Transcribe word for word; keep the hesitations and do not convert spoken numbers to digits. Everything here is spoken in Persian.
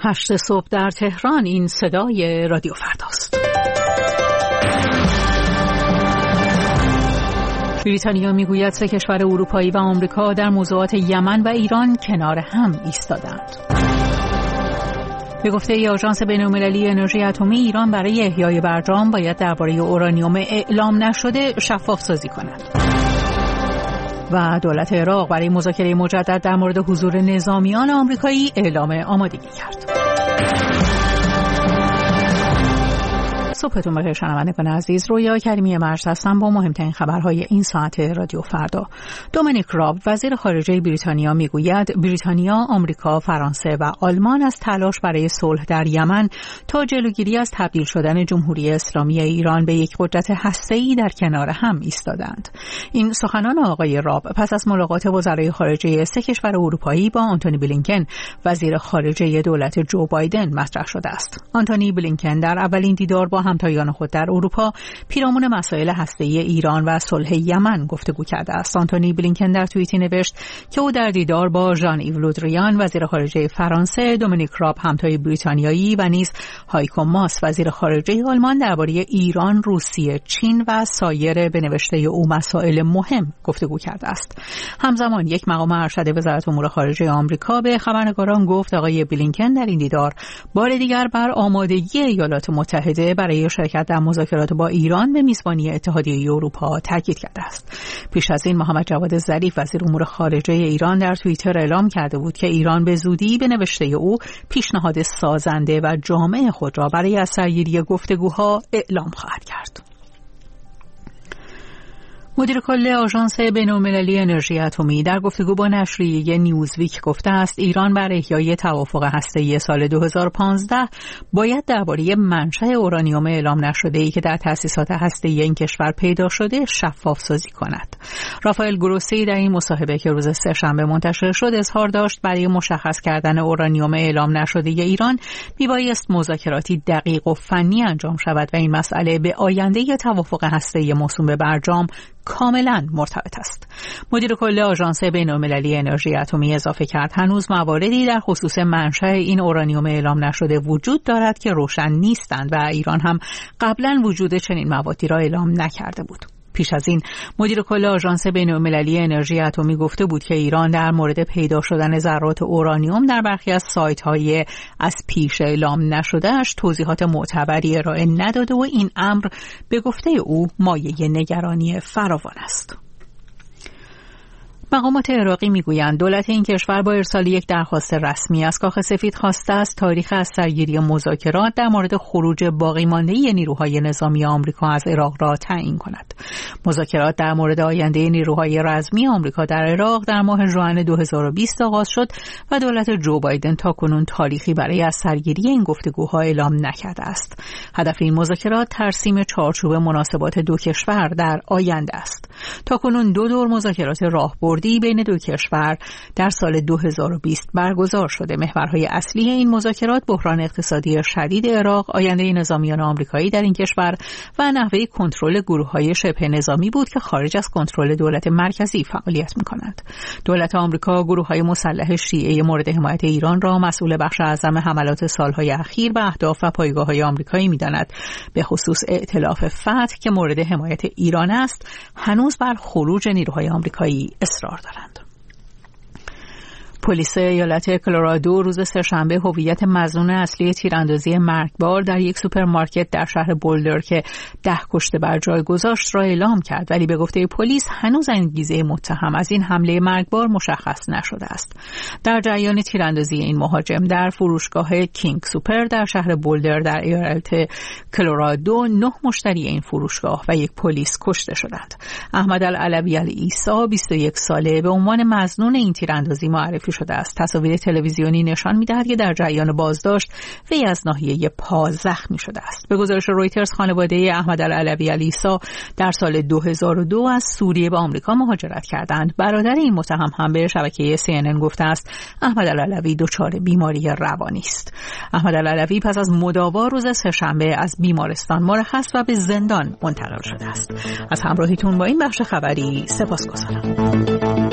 هشت صبح در تهران. این صدای رادیو فرداست. بریتانیا میگوید سه کشور اروپایی و آمریکا در موضوعات یمن و ایران کنار هم ایستادند. به گفته ای آژانس بین‌المللی انرژی اتمی، ایران برای احیای برجام باید درباره اورانیوم اعلام نشده شفاف سازی کند. و دولت عراق برای مذاکره مجدد در مورد حضور نظامیان آمریکایی اعلام آمادگی کرد. صبحتون بخیر شنوندگان عزیز، رویا کریمی مرز هستم با مهمترین خبرهای این ساعت رادیو فردا. دومینیک راب وزیر خارجه بریتانیا میگوید بریتانیا، آمریکا، فرانسه و آلمان از تلاش برای صلح در یمن تا جلوگیری از تبدیل شدن جمهوری اسلامی ایران به یک قدرت هسته‌ای در کنار هم ایستادند. این سخنان آقای راب پس از ملاقات وزرای خارجه سه کشور اروپایی با آنتونی بلینکن وزیر خارجه دولت جو بایدن مطرح شده است. آنتونی بلینکن در اولین دیدار با همتایان خود در اروپا پیرامون مسائل هسته‌ای ایران و صلح یمن گفتگو کرده است. آنتونی بلینکن در توییتی نوشت که او در دیدار با ژان ایو لودریان وزیر خارجه فرانسه، دومینیک راب همتای بریتانیایی و نیز هایکو ماس وزیر خارجه آلمان درباره ایران، روسیه، چین و سایر به نوشته او مسائل مهم گفتگو کرده است. همزمان یک مقام ارشد وزارت امور خارجه آمریکا به خبرنگاران گفت آقای بلینکن در این دیدار بار دیگر بر آمادگی ایالات متحده برای شرکت در مذاکرات با ایران به میزبانی اتحادیه اروپا تاکید کرده است. پیش از این محمد جواد ظریف وزیر امور خارجه ایران در توییتر اعلام کرده بود که ایران به زودی به نوشته او پیشنهاد سازنده و جامع خود را برای از سرگیری گفتگوها اعلام خواهد کرد. مدیر کل آژانس بین‌المللی انرژی اتمی در گفتگو با نشریه نیوزویک گفته است ایران برای احیای توافق هسته‌ای سال دو هزار و پانزده باید درباره منشأ اورانیوم اعلام نشده‌ای که در تأسیسات هسته‌ای این کشور پیدا شده شفاف سازی کند. رافائل گروسی در این مصاحبه که روز سه‌شنبه منتشر شد اظهار داشت برای مشخص کردن اورانیوم اعلام نشده ایران میبایست مذاکراتی دقیق و فنی انجام شود و این مسئله به آینده توافق هسته‌ای موسوم به برجام کاملا مرتبط است. مدیر کل آژانس بین‌المللی انرژی اتمی اضافه کرد هنوز مواردی در خصوص منشأ این اورانیوم اعلام نشده وجود دارد که روشن نیستند و ایران هم قبلا وجود چنین موادی را اعلام نکرده بود. پیش از این مدیر کل آژانس بین‌المللی انرژی اتمی گفته بود که ایران در مورد پیدا شدن ذرات اورانیوم در برخی از سایت‌های از پیش اعلام نشده‌اش توضیحات معتبری ارائه نداده و این امر به گفته او مایه نگرانی فراوان است. مقامات عراقی میگویند دولت این کشور با ارسال یک درخواست رسمی از کاخ سفید خواسته است تاریخ از سرگیری مذاکرات در مورد خروج باقی مانده نیروهای نظامی آمریکا از عراق را تعیین کند. مذاکرات در مورد آینده نیروهای رزمی آمریکا در عراق در ماه ژوئن دو هزار و بیست آغاز شد و دولت جو بایدن تاکنون تاریخی برای از سرگیری این گفتگوها اعلام نکرده است. هدف این مذاکرات ترسیم چارچوب مناسبات دو کشور در آینده است. تاکنون دو دور مذاکرات راهبردی بین دو کشور در سال دو هزار و بیست برگزار شده. محورهای اصلی این مذاکرات بحران اقتصادی شدید عراق، آینده نظامیان آمریکایی در این کشور و نحوه کنترل گروه‌های شبه نظامی بود که خارج از کنترل دولت مرکزی فعالیت می‌کنند. دولت آمریکا گروه‌های مسلح شیعه مورد حمایت ایران را مسئول بخش اعظم حملات سال‌های اخیر به اهداف و پایگاه‌های آمریکایی می‌داند. به خصوص ائتلاف فتح که مورد حمایت ایران است، هنوز بر خروج نیروهای آمریکایی اصرار دارند. پلیس ایالت کلرادو روز سه‌شنبه هویت مظنون اصلی تیراندازی مرگبار در یک سوپرمارکت در شهر بولدر که ده کشته بر جای گذاشت را اعلام کرد، ولی به گفته پلیس هنوز انگیزه متهم از این حمله مرگبار مشخص نشده است. در جریان تیراندازی این مهاجم در فروشگاه کینگ سوپر در شهر بولدر در ایالت کلرادو نه مشتری این فروشگاه و یک پلیس کشته شدند. احمد العلوی عیسی بیست و یک ساله به عنوان مظنون این تیراندازی معرفی شده است. تصاویر تلویزیونی نشان می‌دهد که در جریان بازداشت وی از ناحیه پا زخمی شده است. به گزارش رویترز خانواده احمد العلوی عیسی در سال دو هزار و دو از سوریه به آمریکا مهاجرت کردند. برادر این متهم هم به شبکه سی ان ان گفته است احمد العلوی دچار بیماری روانی است. احمد العلوی پس از مداوا روز سه‌شنبه از بیمارستان مرخص و به زندان منتقل شده است. از همراهیتون با این بخش خبری سپاسگزارم.